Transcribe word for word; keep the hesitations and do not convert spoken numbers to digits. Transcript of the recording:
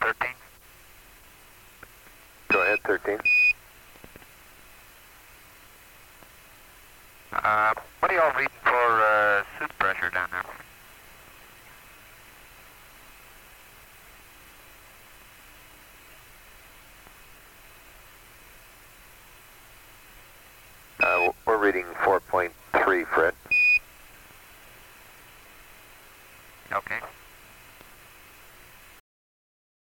thirteen. Go ahead, thirteen. Uh, what are y'all reading for uh, suit pressure down there? Uh, we're reading four point three, Fred. Okay.